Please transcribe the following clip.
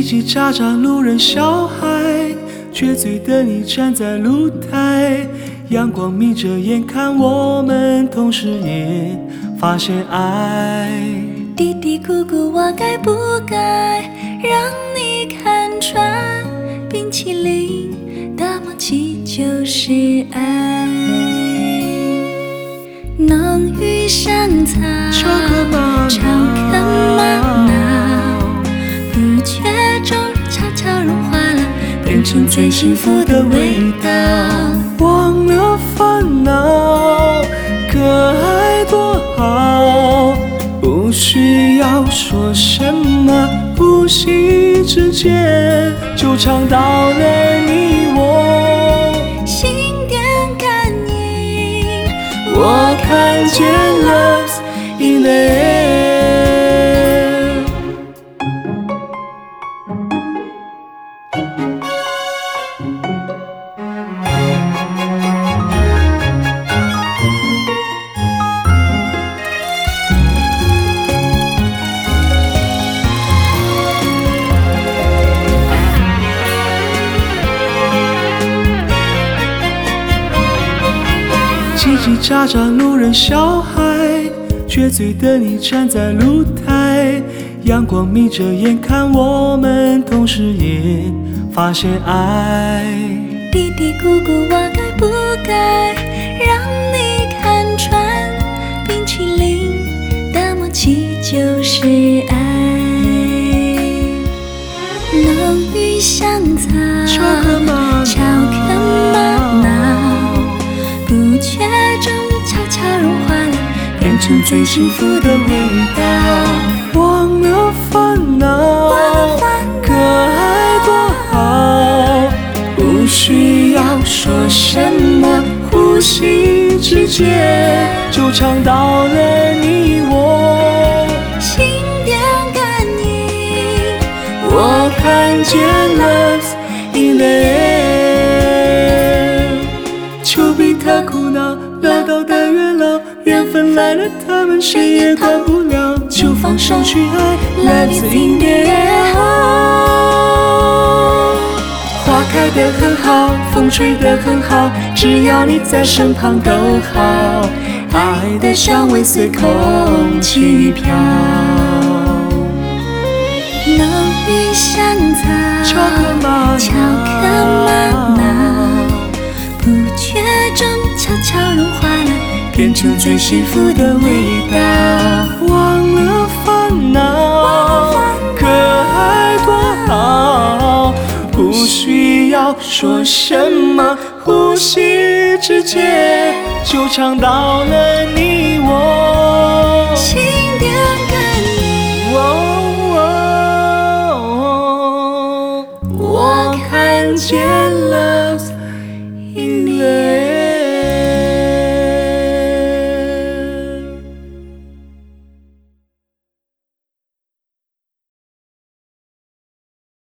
叽喳喳路人小孩，撅嘴的你站在露台，阳光眯着眼看我们，同时也发现爱。 嘀嘀咕咕，我该不该让你看穿？冰淇淋的默契就是爱，浓郁香草， 巧克玛瑙，不觉中悄悄融化了，变成最幸福的味道。 忘了烦恼，可爱多好，不需要说什么，呼吸之间就尝到了你我心电感应， 我看见了 in the air。 叽叽喳喳路人小孩，撅嘴的你站在露台，阳光眯着眼看我们，同时也发现爱。 嘀嘀咕咕，我该不该让你看穿？冰淇淋的默契就是爱，浓郁香草， 巧克玛瑙，不觉中悄悄融化了，变成最幸福的味道。 忘了烦恼，可爱多好，不需要说什么，呼吸之间就尝到了你我心电感应， 我看见了 in the air。 丘比特苦恼，老道的月老，缘分来了，他们谁也管不了，就放手去爱，来自 in the air。 花开得很好，风吹得很好，只要你在身旁都好，爱的香味随空气飘。 浓郁香草， 巧克玛瑙，不觉中悄悄融化了，变成最幸福的味道。 忘了烦恼，可爱多好，不需要说什么，呼吸之间就尝到了你我心电感应， 我看见了。